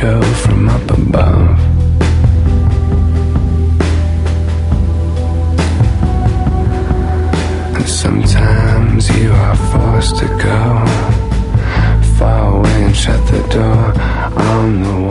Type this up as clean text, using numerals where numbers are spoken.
show from up above. And sometimes you are forced to go far away and shut the door on the